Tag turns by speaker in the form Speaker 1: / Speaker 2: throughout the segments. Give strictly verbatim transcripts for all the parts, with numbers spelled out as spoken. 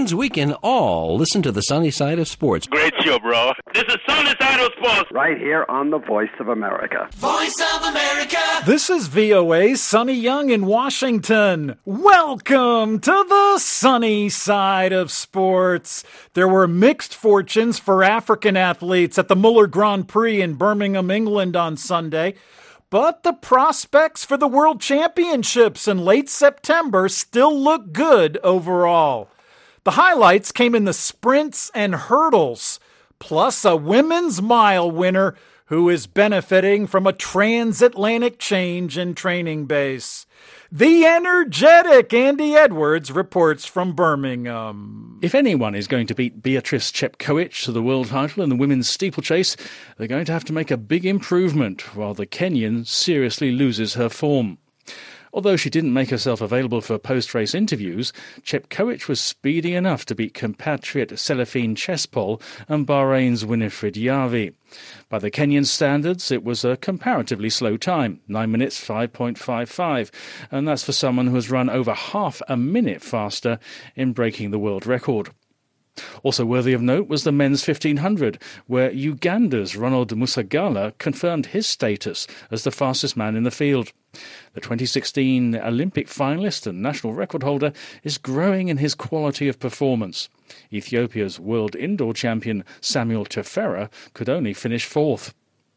Speaker 1: means we can all listen to the sunny side of sports.
Speaker 2: Great show, bro. This is Sunny Side of Sports.
Speaker 3: Right here on the Voice of America.
Speaker 4: Voice of America.
Speaker 5: This is V O A's Sonny Young in Washington. Welcome to the sunny side of sports. There were mixed fortunes for African athletes at the Muller Grand Prix in Birmingham, England on Sunday. But the prospects for the World Championships in late September still look good overall. The highlights came in the sprints and hurdles, plus a women's mile winner who is benefiting from a transatlantic change in training base. The energetic Andy Edwards reports from Birmingham.
Speaker 6: If anyone is going to beat Beatrice Chepkoech to the world title in the women's steeplechase, they're going to have to make a big improvement, while the Kenyan seriously loses her form. Although she didn't make herself available for post-race interviews, Chepkoech was speedy enough to beat compatriot Celestine Chespol and Bahrain's Winifred Yavi. By the Kenyan standards, it was a comparatively slow time, nine minutes five point five five, and that's for someone who has run over half a minute faster in breaking the world record. Also worthy of note was the men's fifteen hundred, where Uganda's Ronald Musagala confirmed his status as the fastest man in the field. The twenty sixteen Olympic finalist and national record holder is growing in his quality of performance. Ethiopia's world indoor champion Samuel Tefera could only finish fourth.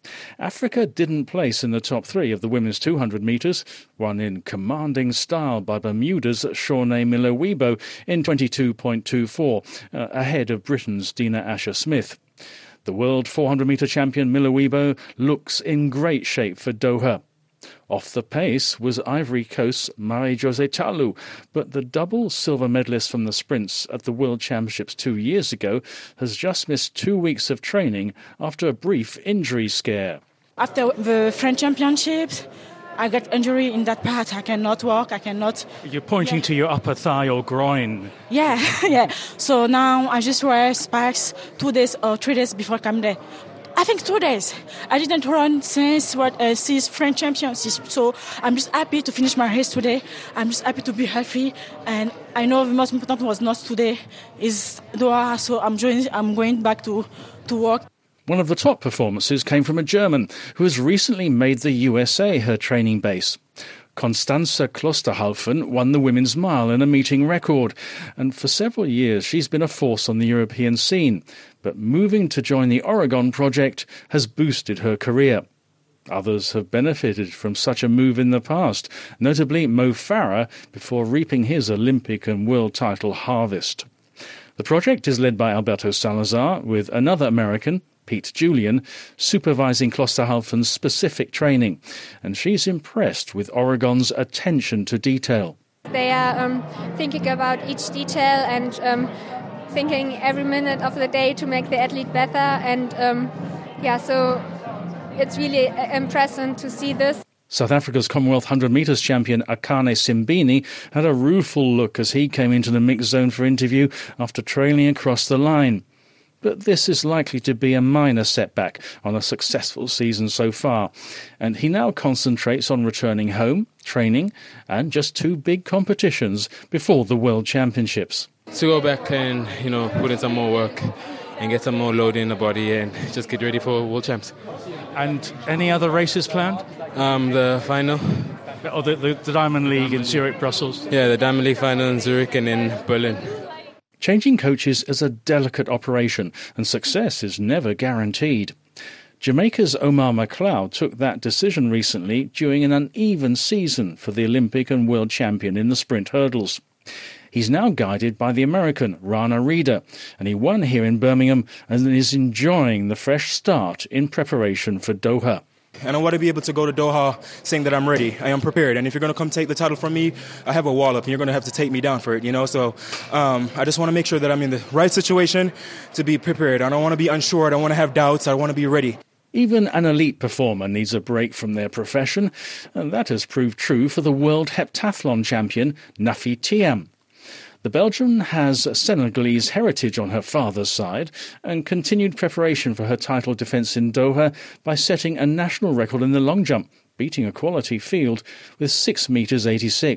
Speaker 6: Africa didn't place in the top three of the women's two hundred metres, won in commanding style by Bermuda's Shawnee Miller-Weibo in twenty-two point two four, uh, ahead of Britain's Dina Asher-Smith. The world four hundred metre champion Miller-Weibo looks in great shape for Doha. Off the pace was Ivory Coast's Marie-Josée Talu, but the double silver medalist from the sprints at the World Championships two years ago has just missed two weeks of training after a brief injury scare.
Speaker 7: After the French Championships, I got injury in that part. I cannot walk, I cannot...
Speaker 6: You're pointing yeah. to your upper thigh or groin.
Speaker 7: Yeah, yeah. So now I just wear spikes two days or three days before come there. I think two days. I didn't run since what uh, since French Championships, so I'm just happy to finish my race today. I'm just happy to be healthy, and I know the most important was not today, is Doha. So I'm joining. I'm going back to to work.
Speaker 6: One of the top performances came from a German who has recently made the U S A her training base. Constanze Klosterhalfen won the women's mile in a meeting record, and for several years she's been a force on the European scene. But moving to join the Oregon project has boosted her career. Others have benefited from such a move in the past, notably Mo Farah, before reaping his Olympic and world title harvest. The project is led by Alberto Salazar, with another American, Pete Julian, supervising Klosterhalfen's specific training, and she's impressed with Oregon's attention to detail.
Speaker 8: They are um, thinking about each detail and um, thinking every minute of the day to make the athlete better, and um, yeah, so it's really impressive to see this.
Speaker 6: South Africa's Commonwealth one hundred metres champion Akane Simbini had a rueful look as he came into the mixed zone for interview after trailing across the line. But this is likely to be a minor setback on a successful season so far, and he now concentrates on returning home, training, and just two big competitions before the World Championships.
Speaker 9: To go back and, you know, put in some more work and get some more load in the body and just get ready for World Champs.
Speaker 6: And any other races planned?
Speaker 9: Um, the final.
Speaker 6: Oh, the, the, the Diamond League in Zurich, Brussels?
Speaker 9: Yeah, the Diamond League final in Zurich and in Berlin.
Speaker 6: Changing coaches is a delicate operation, and success is never guaranteed. Jamaica's Omar McLeod took that decision recently during an uneven season for the Olympic and world champion in the sprint hurdles. He's now guided by the American Rana Reeder, and he won here in Birmingham and is enjoying the fresh start in preparation for Doha.
Speaker 10: And I want to be able to go to Doha saying that I'm ready. I am prepared. And if you're going to come take the title from me, I have a wall up, and you're going to have to take me down for it, you know. So um, I just want to make sure that I'm in the right situation to be prepared. I don't want to be unsure. I don't want to have doubts. I want to be ready.
Speaker 6: Even an elite performer needs a break from their profession, and that has proved true for the world heptathlon champion, Nafi Thiam. The Belgian has Senegalese heritage on her father's side and continued preparation for her title defence in Doha by setting a national record in the long jump, beating a quality field with six metres eighty-six.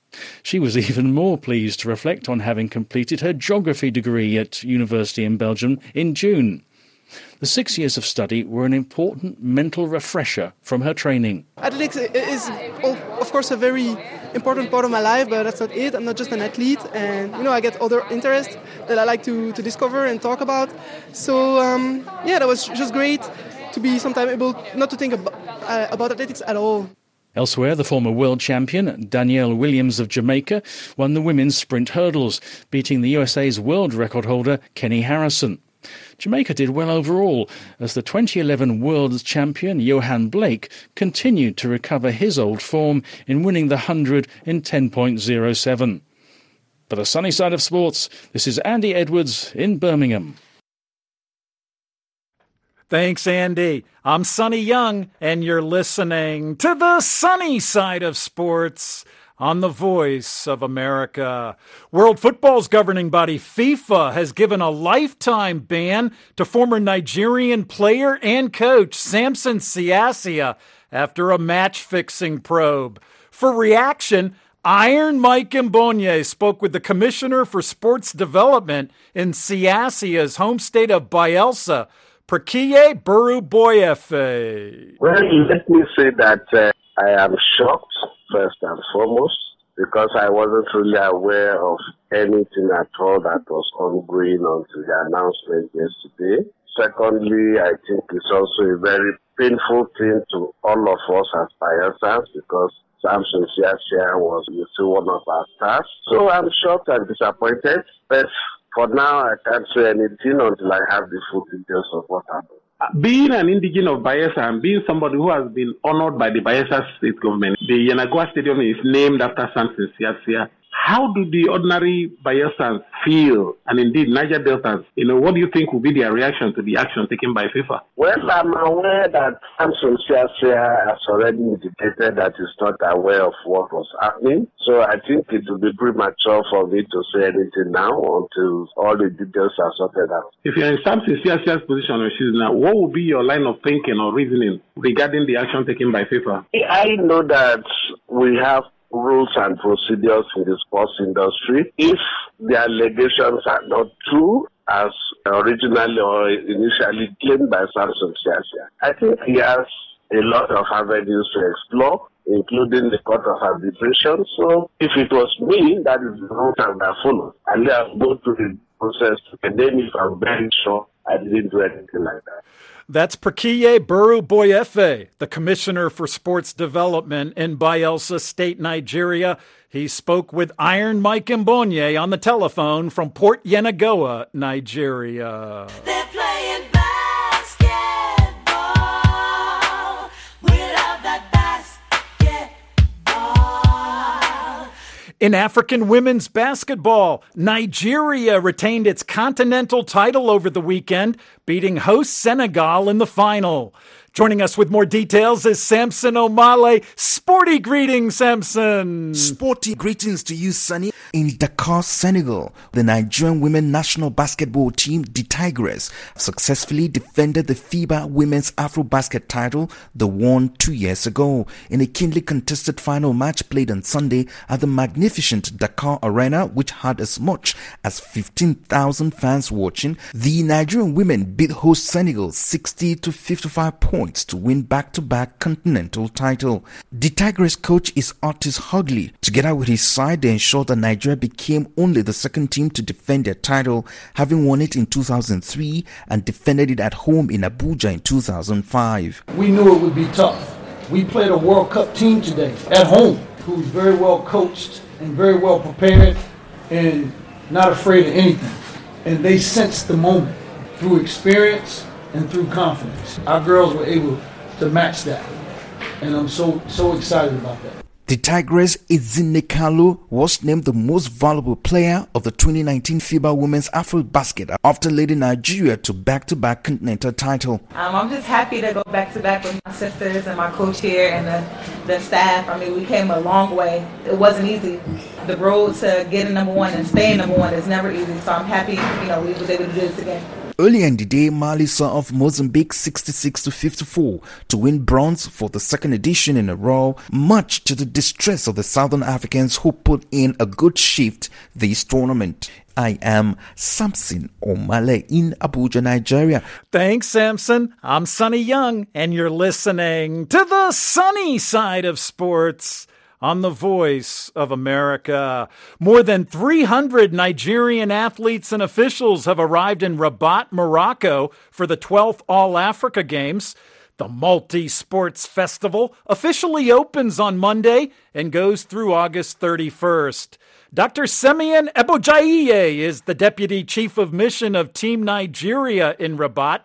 Speaker 6: She was even more pleased to reflect on having completed her geography degree at university in Belgium in June. The six years of study were an important mental refresher from her training.
Speaker 4: Athletics is, of course, a very important part of my life, but that's not it. I'm not just an athlete, and you know, I get other interests that I like to, to discover and talk about. So um, yeah, that was just great to be sometimes able not to think about, uh, about athletics at all.
Speaker 6: Elsewhere, the former world champion, Danielle Williams of Jamaica, won the women's sprint hurdles, beating the U S A's world record holder, Kenny Harrison. Jamaica did well overall, as the twenty eleven world champion, Johan Blake, continued to recover his old form in winning the one hundred in ten point oh seven. For the sunny side of sports, this is Andy Edwards in Birmingham.
Speaker 5: Thanks, Andy. I'm Sonny Young, and you're listening to the sunny side of sports on the Voice of America. World Football's governing body, FIFA, has given a lifetime ban to former Nigerian player and coach Samson Siasia after a match-fixing probe. For reaction, Iron Mike Mbonye spoke with the Commissioner for Sports Development in Siasia's home state of Bayelsa, Prekiye Buru-Boyefe.
Speaker 11: Well, let me say that uh, I am shocked, first and foremost, because I wasn't really aware of anything at all that was ongoing until the announcement yesterday. Secondly, I think it's also a very painful thing to all of us as Bayelsans, because Samson Siasia was still one of our stars. So I'm shocked and disappointed, but for now I can't say anything until I have the full details of what happened.
Speaker 12: Being an indigenous of Bayelsa and being somebody who has been honored by the Bayelsa state government, the Yenagoa Stadium is named after Samson Siasia. How do the ordinary Bayelsans feel, and indeed Niger Deltans, you know, what do you think will be their reaction to the action taken by FIFA?
Speaker 11: Well, I'm aware that Samson Siasia has already indicated that he's not aware of what was happening. So I think it will be premature for me to say anything now until all the details are sorted out.
Speaker 12: If you're in Samson Siasia's position now, what would be your line of thinking or reasoning regarding the action taken by FIFA?
Speaker 11: I know that we have rules and procedures in the sports industry. If the allegations are not true, as originally or initially claimed by Samson Siasia, I think he has a lot of avenues to explore, including the court of arbitration. So if it was me, that is the route I would have followed. And I go through the process to condemn if I'm very sure I didn't do anything like that.
Speaker 5: That's Prekiye Buru-Boyefe, the Commissioner for Sports Development in Bayelsa State, Nigeria. He spoke with Iron Mike Mbonye on the telephone from Port Yenagoa, Nigeria.
Speaker 13: They're playing basketball without that basketball.
Speaker 5: In African women's basketball, Nigeria retained its continental title over the weekend, beating host Senegal in the final. Joining us with more details is Samson Omale. Sporty greetings, Samson.
Speaker 14: Sporty greetings to you, Sonny. In Dakar, Senegal, the Nigerian women national basketball team, the Tigres, successfully defended the FIBA Women's Afrobasket title they won two years ago in a keenly contested final match played on Sunday at the magnificent Dakar Arena, which had as much as fifteen thousand fans watching. The Nigerian women beat host Senegal sixty to fifty-five points to win back-to-back continental title. The Tigers coach is Otis Hugley. Together with his side, they ensured that Nigeria became only the second team to defend their title, having won it in two thousand three and defended it at home in Abuja in two thousand five.
Speaker 15: We knew it would be tough. We played a World Cup team today at home who's very well coached and very well prepared and not afraid of anything. And they sensed the moment through experience and through confidence. Our girls were able to match that, and I'm so so excited about that.
Speaker 14: The Tigres' Ezinne Kalu was named the most valuable player of the twenty nineteen FIBA Women's Afrobasket after leading Nigeria to back-to-back continental title.
Speaker 16: Um, I'm just happy to go back-to-back with my sisters and my coach here and the, the staff. I mean, we came a long way. It wasn't easy. The road to getting number one and staying number one is never easy, so I'm happy, you know, we was able to do this again.
Speaker 14: Earlier in the day, Mali saw off Mozambique sixty-six to fifty-four to win bronze for the second edition in a row, much to the distress of the Southern Africans who put in a good shift this tournament. I am Samson Omale in Abuja, Nigeria.
Speaker 5: Thanks, Samson. I'm Sonny Young, and you're listening to the sunny side of sports on the Voice of America. More than three hundred Nigerian athletes and officials have arrived in Rabat, Morocco for the twelfth All-Africa Games. The Multi-Sports Festival officially opens on Monday and goes through August thirty-first. Doctor Semion Ebojaiye is the Deputy Chief of Mission of Team Nigeria in Rabat.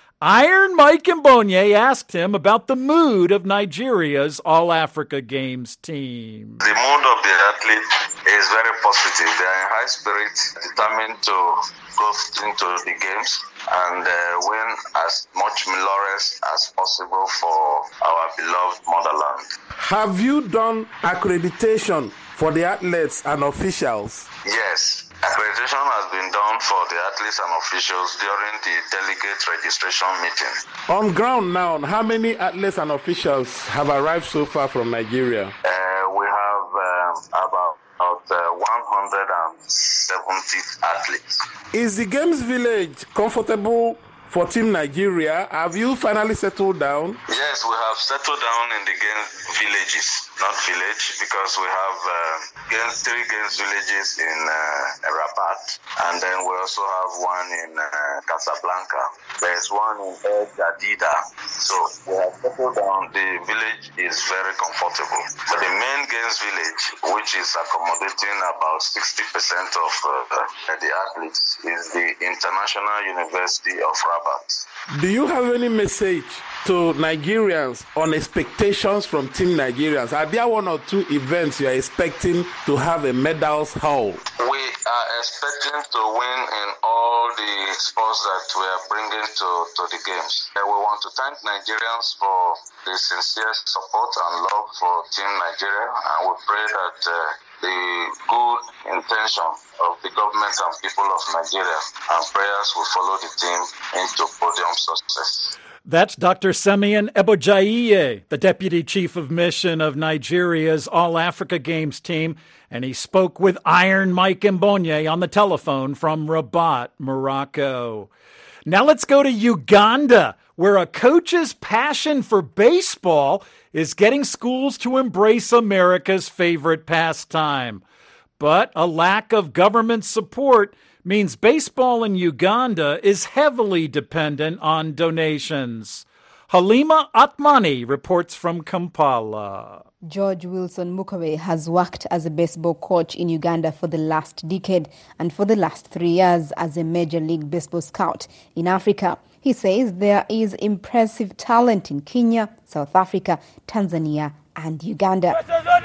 Speaker 5: Iron Mike Mbonye asked him about the mood of Nigeria's All-Africa Games team.
Speaker 17: The mood of the athlete is very positive. They are in high spirits, determined to go into the games and uh, win as much laurels as possible for our beloved motherland.
Speaker 18: Have you done accreditation for the athletes and officials?
Speaker 17: Yes. Accreditation has been done for the athletes and officials during the delegate registration meeting.
Speaker 18: On ground now, how many athletes and officials have arrived so far from Nigeria?
Speaker 17: Uh, we have um, about, about uh, one hundred seventy athletes.
Speaker 18: Is the Games Village comfortable for Team Nigeria? Have you finally settled down?
Speaker 17: Yes, we have settled down in the Games villages, not village, because we have uh, games, three Games villages in uh, Rabat, and then we also have one in uh, Casablanca. There's one in El Jadida. So we have settled down. The village is very comfortable. But the main Games village, which is accommodating about sixty percent of uh, the athletes, is the International University of Rabat.
Speaker 18: Do you have any message to Nigerians on expectations from Team Nigerians? Are there one or two events you are expecting to have a medals haul?
Speaker 17: We are expecting to win in all the sports that we are bringing to, to the games. And we want to thank Nigerians for the sincere support and love for Team Nigeria, and we pray that uh, the good intention of the government and people of Nigeria and prayers will follow the team into podium success.
Speaker 5: That's Doctor Semion Ebojaiye, the Deputy Chief of Mission of Nigeria's All-Africa Games team, and he spoke with Iron Mike Mbonye on the telephone from Rabat, Morocco. Now let's go to Uganda, where a coach's passion for baseball is getting schools to embrace America's favorite pastime. But a lack of government support means baseball in Uganda is heavily dependent on donations. Halima Atmani reports from Kampala.
Speaker 19: George Wilson Mukawe has worked as a baseball coach in Uganda for the last decade and for the last three years as a Major League Baseball scout in Africa. He says there is impressive talent in Kenya, South Africa, Tanzania, and Uganda.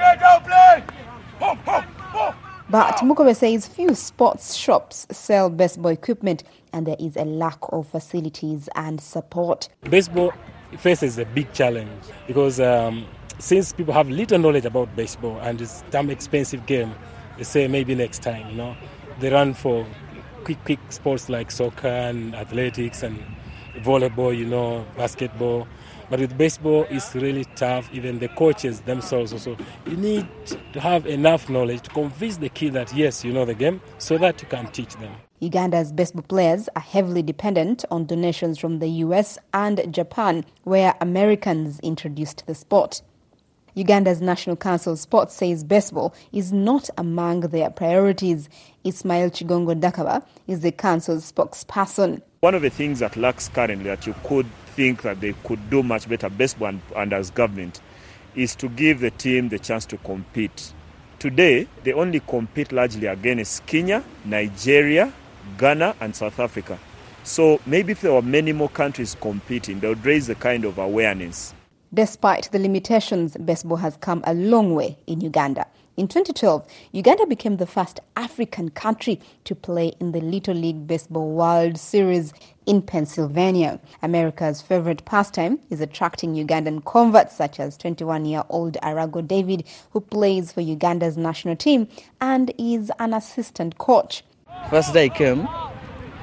Speaker 19: But Mukawe says few sports shops sell baseball equipment and there is a lack of facilities and support.
Speaker 20: Baseball faces a big challenge because um, since people have little knowledge about baseball and it's a damn expensive game, they say maybe next time, you know. They run for quick, quick sports like soccer and athletics and volleyball, you know, basketball. But with baseball, it's really tough. Even the coaches themselves also. You need to have enough knowledge to convince the kid that, yes, you know the game, so that you can teach them.
Speaker 19: Uganda's baseball players are heavily dependent on donations from the U S and Japan, where Americans introduced the sport. Uganda's National Council of Sports says baseball is not among their priorities. Ismail Chigongo Dakaba is the council's spokesperson.
Speaker 21: One of the things that lacks currently that you could think that they could do much better, baseball and, and as government, is to give the team the chance to compete. Today, they only compete largely against Kenya, Nigeria, Ghana, and South Africa. So maybe if there were many more countries competing, they would raise the kind of awareness.
Speaker 19: Despite the limitations, baseball has come a long way in Uganda. In twenty twelve, Uganda became the first African country to play in the Little League Baseball World Series in Pennsylvania. America's favorite pastime is attracting Ugandan converts such as twenty-one-year-old Arago David, who plays for Uganda's national team and is an assistant coach.
Speaker 22: First day I came,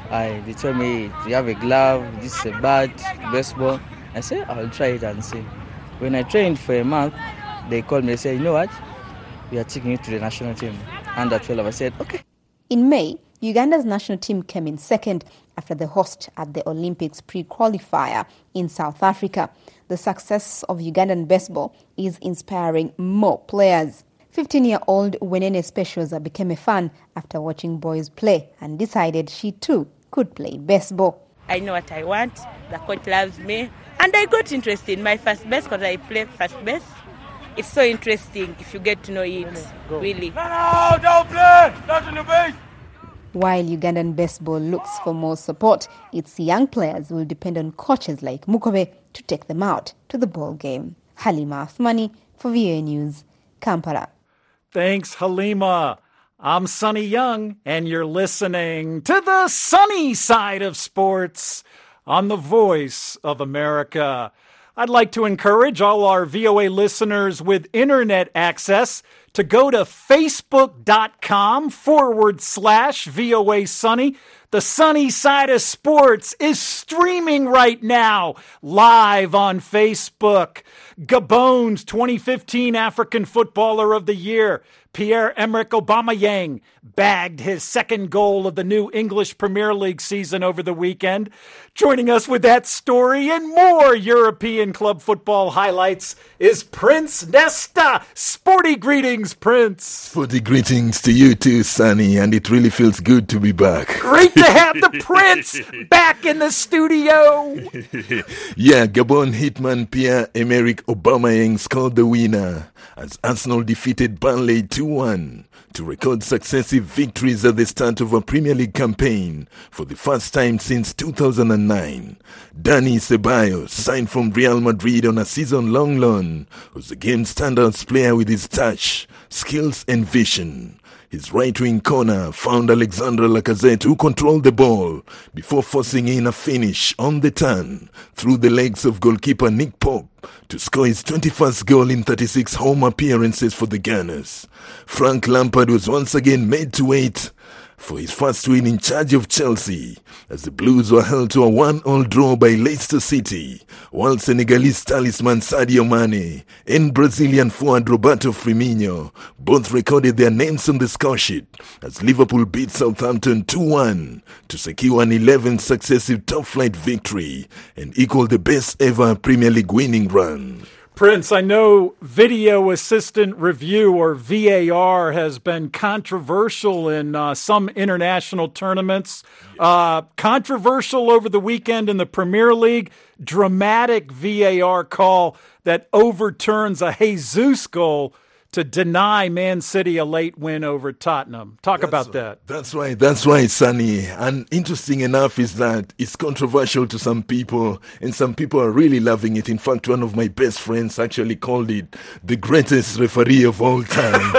Speaker 1: I, they told me, you have a glove, this is a bat, baseball. I said, I'll try it and see. When I trained for a month, they called me and said, you know what? We are taking you to the national team. Under twelve, I said, okay.
Speaker 19: In May, Uganda's national team came in second after the host at the Olympics pre-qualifier in South Africa. The success of Ugandan baseball is inspiring more players. fifteen-year-old Wenene Specioza became a fan after watching boys play and decided she too could play baseball.
Speaker 22: I know what I want, the coach loves me, and I got interested in my first base because I play first base. It's so interesting if you get to know it, really.
Speaker 2: No, no, don't play! Not in the base!
Speaker 19: While Ugandan baseball looks for more support, its young players will depend on coaches like Mukobe to take them out to the ball game. Halima Athmani for V O A News, Kampala.
Speaker 5: Thanks, Halima. I'm Sonny Young, and you're listening to the sunny side of sports on the Voice of America. I'd like to encourage all our V O A listeners with internet access to go to facebook.com forward slash VOA Sunny. The Sunny Side of Sports is streaming right now, live on Facebook. Gabon's twenty fifteen African Footballer of the Year, Pierre-Emerick Aubameyang, bagged his second goal of the new English Premier League season over the weekend. Joining us with that story and more European club football highlights is Prince Nesta. Sporty greetings, Prince.
Speaker 23: Sporty greetings to you too, Sonny, and it really feels good to be back.
Speaker 5: Great to have the Prince back in the studio.
Speaker 23: Yeah, Gabon hitman Pierre-Emerick Aubameyang scored the winner as Arsenal defeated Burnley two one to record successive victories at the start of a Premier League campaign for the first time since two thousand nine. Dani Ceballos, signed from Real Madrid on a season-long loan, was the game's standout player with his touch, skills and vision. His right-wing corner found Alexandre Lacazette, who controlled the ball before forcing in a finish on the turn through the legs of goalkeeper Nick Pope to score his twenty-first goal in thirty-six home appearances for the Gunners. Frank Lampard was once again made to wait for his first win in charge of Chelsea, as the Blues were held to a one-all draw by Leicester City, while Senegalese talisman Sadio Mane and Brazilian forward Roberto Firmino both recorded their names on the score sheet as Liverpool beat Southampton two one to secure an eleventh successive top-flight victory and equal the best ever Premier League winning run.
Speaker 5: Prince, I know video assistant review, or V A R, has been controversial in uh, some international tournaments. Uh, controversial over the weekend in the Premier League. Dramatic V A R call that overturns a Jesus goal to deny Man City a late win over Tottenham. Talk
Speaker 23: that's,
Speaker 5: about that.
Speaker 23: That's right. That's right, Sonny. And interesting enough is that it's controversial to some people, and some people are really loving it. In fact, one of my best friends actually called it the greatest referee of all time.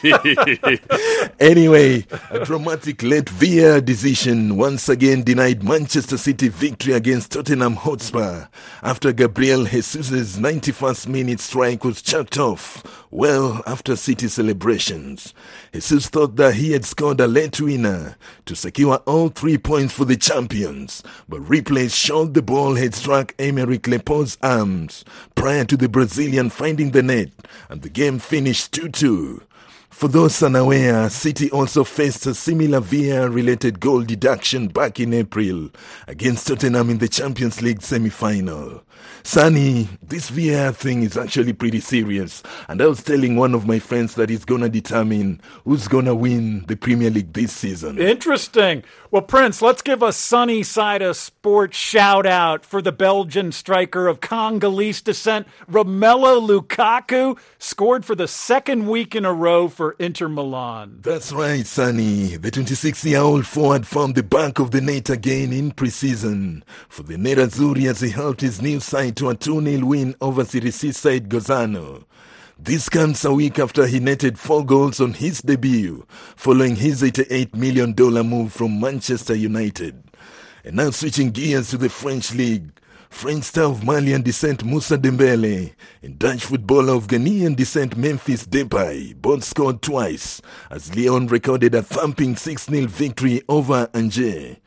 Speaker 23: Anyway, a dramatic late V A R decision once again denied Manchester City victory against Tottenham Hotspur after Gabriel Jesus' ninety-first minute strike was chucked off well after City celebrations. Jesus thought that he had scored a late winner to secure all three points for the champions, but replay showed the ball had struck Aymeric Laporte's arms prior to the Brazilian finding the net, and the game finished two two. For those unaware, City also faced a similar V A R-related goal deduction back in April against Tottenham in the Champions League semi-final. Sonny, this V A R thing is actually pretty serious, and I was telling one of my friends that it's going to determine who's going to win the Premier League this season.
Speaker 5: Interesting. Well, Prince, let's give a sunny side of sports shout-out for the Belgian striker of Congolese descent, Romelu Lukaku, scored for the second week in a row for Inter Milan.
Speaker 23: That's right, Sonny. The twenty-six-year-old forward found the back of the net again in pre-season for the Nerazzurri as he helped his new side to a two nil win over Serie C side Gozano. This comes a week after he netted four goals on his debut, following his eighty-eight million dollars move from Manchester United. And now switching gears to the French League, French star of Malian descent Moussa Dembele and Dutch footballer of Ghanaian descent Memphis Depay both scored twice as Lyon recorded a thumping six nil victory over Angers.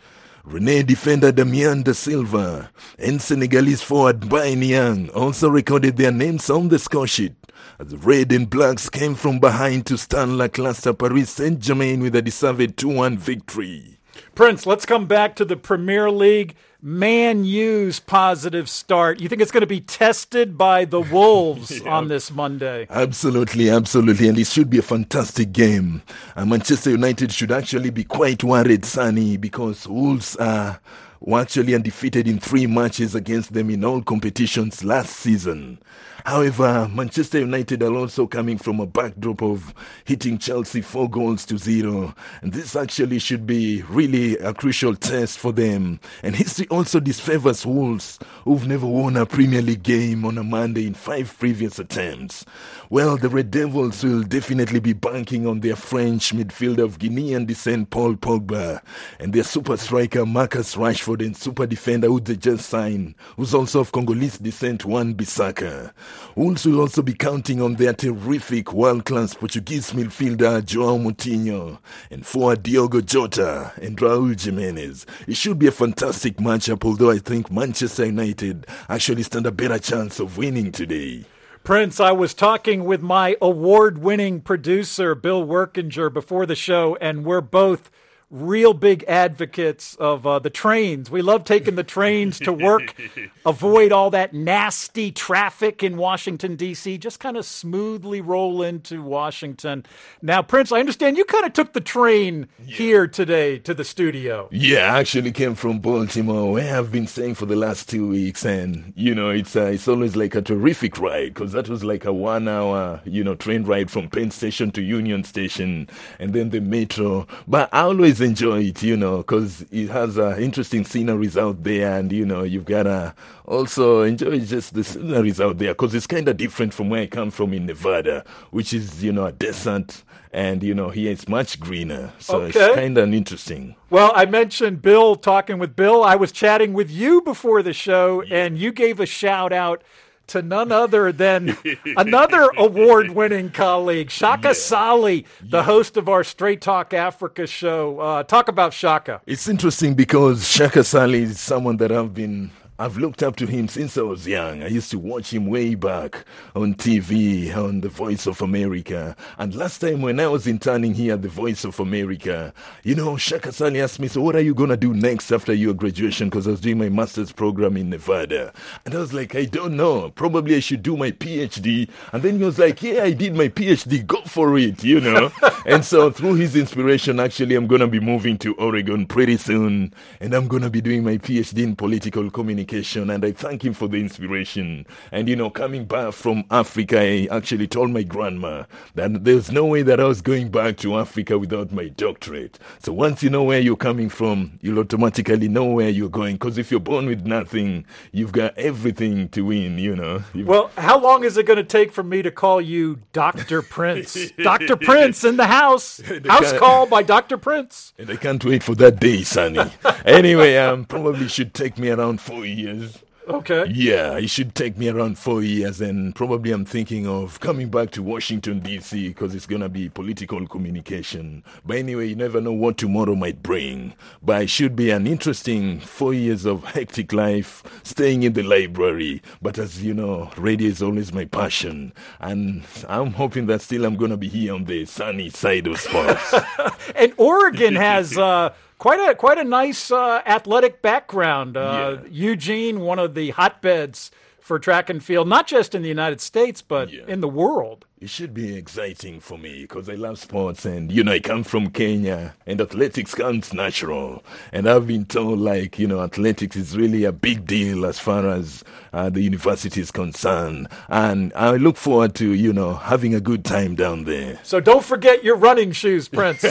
Speaker 23: Rene defender Damian Da Silva and Senegalese forward Baye Niang also recorded their names on the score sheet as the Red and Blacks came from behind to stun lackluster Paris Saint-Germain with a deserved two one victory.
Speaker 5: Prince, let's come back to the Premier League. Man U's positive start. You think it's going to be tested by the Wolves yeah. on this Monday?
Speaker 23: Absolutely, absolutely. And it should be a fantastic game. Uh, Manchester United should actually be quite worried, Sonny, because Wolves are were actually undefeated in three matches against them in all competitions last season. However, Manchester United are also coming from a backdrop of hitting Chelsea four goals to zero. And this actually should be really a crucial test for them. And history also disfavors Wolves, who've never won a Premier League game on a Monday in five previous attempts. Well, the Red Devils will definitely be banking on their French midfielder of Guinean descent, Paul Pogba, and their super striker, Marcus Rashford, and super defender who they just signed, who's also of Congolese descent, Wan-Bissaka. Wolves will also be counting on their terrific world-class Portuguese midfielder João Moutinho and forward Diogo Jota and Raul Jimenez. It should be a fantastic matchup, although I think Manchester United actually stand a better chance of winning today.
Speaker 5: Prince, I was talking with my award-winning producer, Bill Workinger, before the show, and we're both real big advocates of uh, the trains. We love taking the trains to work, avoid all that nasty traffic in Washington, D C, just kind of smoothly roll into Washington. Now, Prince, I understand you kind of took the train yeah. here today to the studio.
Speaker 23: Yeah, I actually came from Baltimore, where I've been staying for the last two weeks. And, you know, it's uh, it's always like a terrific ride, because that was like a one-hour, you know, train ride from Penn Station to Union Station, and then the metro. But I always enjoy it, you know, because it has uh, interesting sceneries out there, and, you know, you've got to also enjoy just the sceneries out there, because it's kind of different from where I come from in Nevada, which is, you know, a desert, and, you know, here it's much greener, so okay. It's kind of interesting.
Speaker 5: Well, I mentioned Bill, talking with Bill. I was chatting with you before the show, yeah. and you gave a shout out to none other than another award-winning colleague, Shaka yeah. Sali, the yeah. host of our Straight Talk Africa show. Uh, talk about Shaka.
Speaker 23: It's interesting because Shaka Sali is someone that I've been... I've looked up to him since I was young. I used to watch him way back on T V, on The Voice of America. And last time when I was interning here at The Voice of America, you know, Shaka Sali asked me, so what are you going to do next after your graduation? Because I was doing my master's program in Nevada. And I was like, I don't know. Probably I should do my PhD. And then he was like, yeah, I did my PhD. Go for it, you know. And so through his inspiration, actually, I'm going to be moving to Oregon pretty soon. And I'm going to be doing my PhD in political communication. And I thank him for the inspiration. And, you know, coming back from Africa, I actually told my grandma that there's no way that I was going back to Africa without my doctorate. So once you know where you're coming from, you'll automatically know where you're going. Because if you're born with nothing, you've got everything to win, you know. You've...
Speaker 5: Well, how long is it going to take for me to call you Doctor Prince? Doctor Prince in the house. House call by Doctor Prince.
Speaker 23: And I can't wait for that day, Sonny. Anyway, um, probably should take me around four years.
Speaker 5: Okay.
Speaker 23: Yeah, it should take me around four years, and probably I'm thinking of coming back to Washington, D C, because it's going to be political communication. But anyway, you never know what tomorrow might bring. But it should be an interesting four years of hectic life, staying in the library. But as you know, radio is always my passion. And I'm hoping that still I'm going to be here on the sunny side of sports.
Speaker 5: And Oregon has... Uh, Quite a quite a nice uh, athletic background. Uh, yeah. Eugene, one of the hotbeds for track and field, not just in the United States, but yeah. in the world.
Speaker 23: It should be exciting for me because I love sports, and, you know, I come from Kenya, and athletics comes natural. And I've been told, like, you know, athletics is really a big deal as far as uh, the university is concerned. And I look forward to, you know, having a good time down there.
Speaker 5: So don't forget your running shoes, Prince.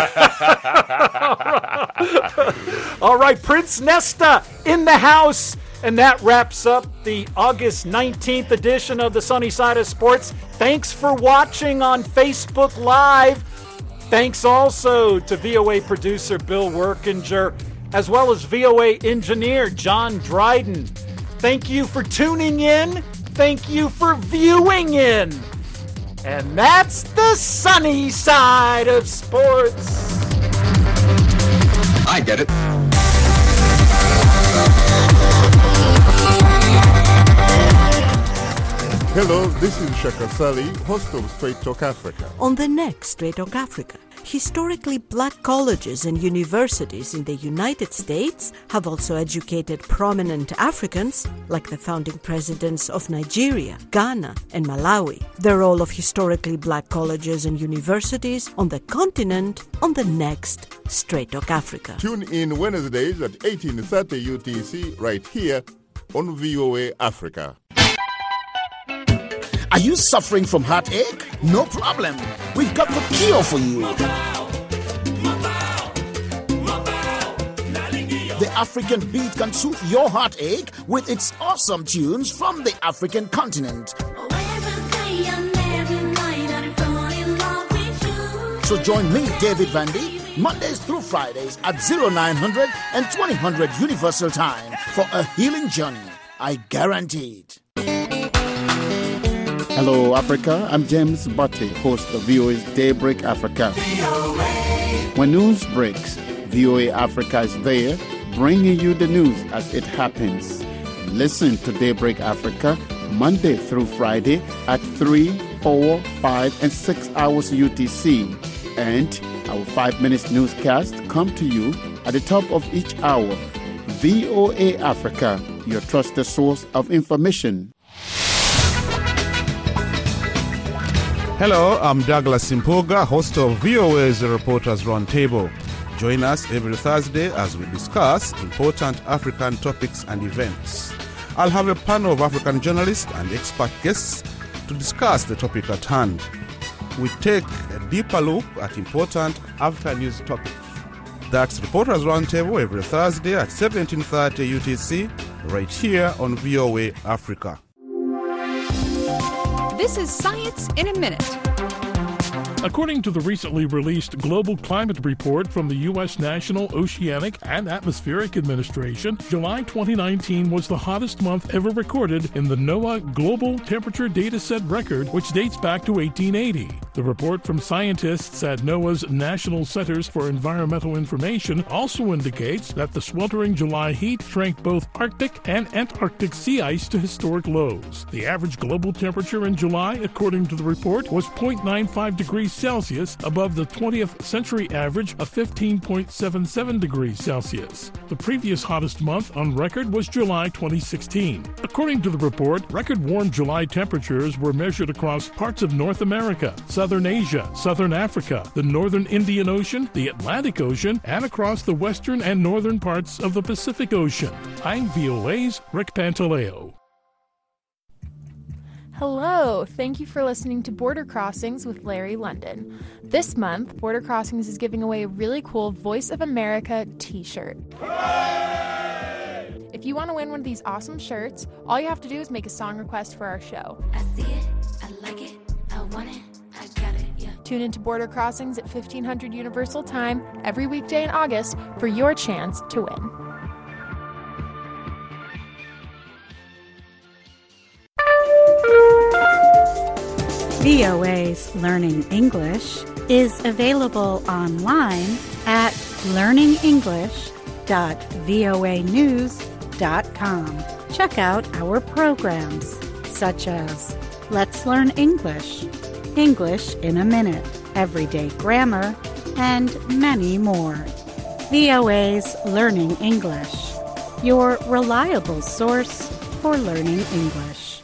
Speaker 5: All right, Prince Nesta in the house. And that wraps up the August nineteenth edition of the Sunny Side of Sports. Thanks for watching on Facebook Live. Thanks also to V O A producer Bill Workinger, as well as V O A engineer John Dryden. Thank you for tuning in. Thank you for viewing in. And that's the Sunny Side of Sports.
Speaker 3: I get it. Hello, this is Shaka Sali, host of Straight Talk Africa.
Speaker 7: On the next Straight Talk Africa, historically black colleges and universities in the United States have also educated prominent Africans, like the founding presidents of Nigeria, Ghana, and Malawi. The role of historically black colleges and universities on the continent on the next Straight Talk Africa.
Speaker 3: Tune in Wednesdays at eighteen thirty U T C right here on V O A Africa.
Speaker 8: Are you suffering from heartache? No problem. We've got the cure for you. The African beat can soothe your heartache with its awesome tunes from the African continent. So join me, David Vandy, Mondays through Fridays at oh nine hundred and twenty hundred Universal Time for a healing journey. I guarantee it.
Speaker 24: Hello, Africa. I'm James Butte, host of V O A's Daybreak Africa. When news breaks, V O A Africa is there, bringing you the news as it happens. Listen to Daybreak Africa Monday through Friday at three, four, five, and six hours U T C. And our five minutes newscast come to you at the top of each hour. V O A Africa, your trusted source of information.
Speaker 25: Hello, I'm Douglas Simpoga, host of V O A's Reporters Roundtable. Join us every Thursday as we discuss important African topics and events. I'll have a panel of African journalists and expert guests to discuss the topic at hand. We take a deeper look at important African news topics. That's Reporters Roundtable every Thursday at seventeen thirty U T C, right here on V O A Africa.
Speaker 26: This is Science in a Minute.
Speaker 27: According to the recently released Global Climate Report from the U S National Oceanic and Atmospheric Administration, July twenty nineteen was the hottest month ever recorded in the NOAA Global Temperature Dataset record, which dates back to eighteen eighty. The report from scientists at NOAA's National Centers for Environmental Information also indicates that the sweltering July heat shrank both Arctic and Antarctic sea ice to historic lows. The average global temperature in July, according to the report, was zero point nine five degrees Celsius above the twentieth century average of fifteen point seven seven degrees Celsius. The previous hottest month on record was July twenty sixteen. According to the report, record warm July temperatures were measured across parts of North America, Southern Asia, Southern Africa, the Northern Indian Ocean, the Atlantic Ocean, and across the western and northern parts of the Pacific Ocean. I'm V O A's Rick Pantaleo.
Speaker 28: Hello, thank you for listening to Border Crossings with Larry London. This month, Border Crossings is giving away a really cool Voice of America t-shirt. Hooray! If you want to win one of these awesome shirts, all you have to do is make a song request for our show. I see it, I like it, I want it, I got it, yeah. Tune into Border Crossings at fifteen hundred Universal Time every weekday in August for your chance to win.
Speaker 29: V O A's Learning English is available online at learning english dot voa news dot com. Check out our programs such as Let's Learn English, English in a Minute, Everyday Grammar, and many more. V O A's Learning English, your reliable source for learning English.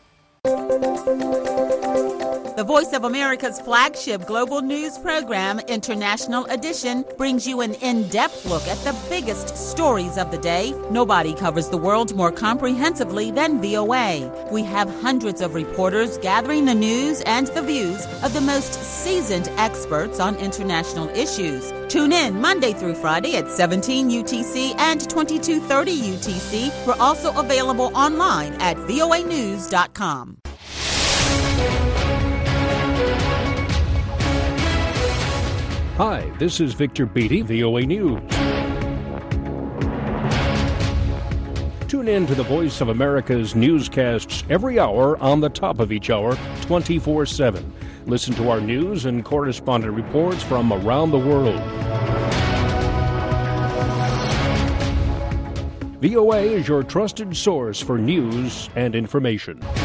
Speaker 30: The Voice of America's flagship global news program, International Edition, brings you an in-depth look at the biggest stories of the day. Nobody covers the world more comprehensively than V O A. We have hundreds of reporters gathering the news and the views of the most seasoned experts on international issues. Tune in Monday through Friday at seventeen U T C and twenty-two thirty U T C. We're also available online at V O A news dot com.
Speaker 31: Hi, this is Victor Beattie, V O A News. Tune in to the Voice of America's newscasts every hour on the top of each hour, twenty-four seven. Listen to our news and correspondent reports from around the world. V O A is your trusted source for news and information.